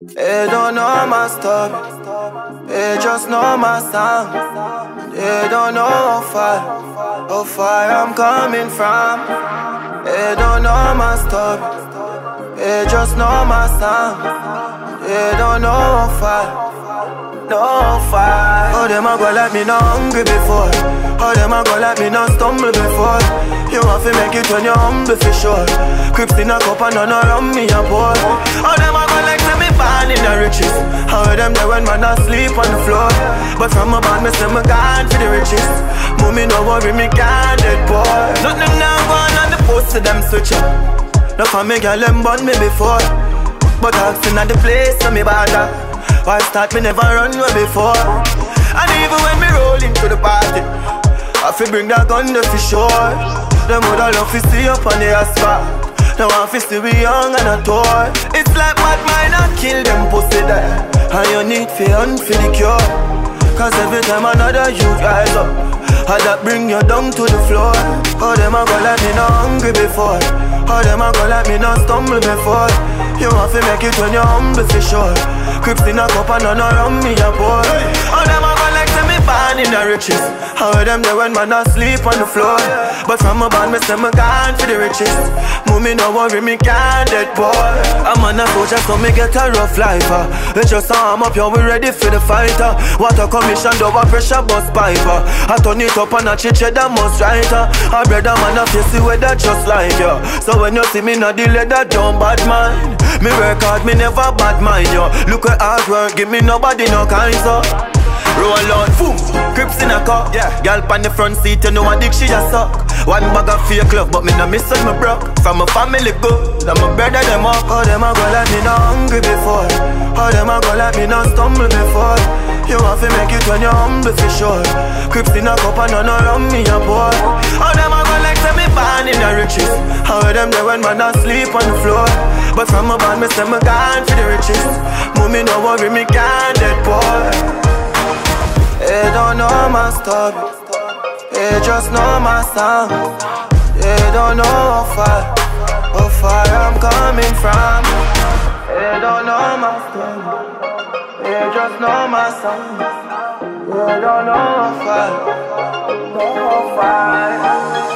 They don't know my story, they just know my song. They don't know how far I'm coming from. They don't know my story, they just know my song. They don't know how far. Oh, them a go like me not hungry before. Oh, them a go like me not stumble before. You want to make it when you're humble for sure. Crips in a cup and none around me a pour. Oh, them a go like say me born in the riches. How them there when man asleep on the floor. But from a band me say me gone for the riches. Mommy no worry me can't dead poor. Nothing now going on the post to them switch up. No for me girl them born me before. But asking at the place so me bother. Why start me never run away before. And even when me roll into the party, I fi bring that gun there for sure. Them woulda love to see up on the asphalt. Now I fi see we young and a toy. It's like bad mind and kill them pussy there. And you need fi hunt for the cure. Cause every time another youth rise up, I that bring you down to the floor. Oh, them a go like me not hungry before. Oh, them a go like me not stumble before. You want to make it when you're humble for sure. Crips in a cup and none around me a pour. Oh, them a go like say me born in the riches. How them there when man asleep on the floor. But from a band me say me gone for the riches. Mommy no worry me can't dead poor. I'm on a soldier so me get a rough life. They just arm up, yo we ready for the fighter. Water commission, double pressure bus piper. I turn it up and I chiche that must writer. I brother man I face the weather just like you. So when you see me not the leather don't bad mind. Me work hard, me never bad mind yo. Look at hard work, give me nobody no kind so. Roll out, boom, Crips in a car. Yeah. Girl on the front seat, you know a dick she just suck. One bag of fake love, but me no miss when me broke. From my family good, and my brother them up. Oh, them a go like me not hungry before. Oh, them a go like me not stumble before. You want to make it when you're humble for sure. Crips in a cup and none around me a pour. Oh, them a go like say me born in the riches. How them there when man asleep on the floor. But from a band me say me gone for the riches. Mommy no worry me can't dead poor. They don't know my story, they just know my song. They don't know how far I'm coming from. They don't know my story, they just know my song. They don't know how far.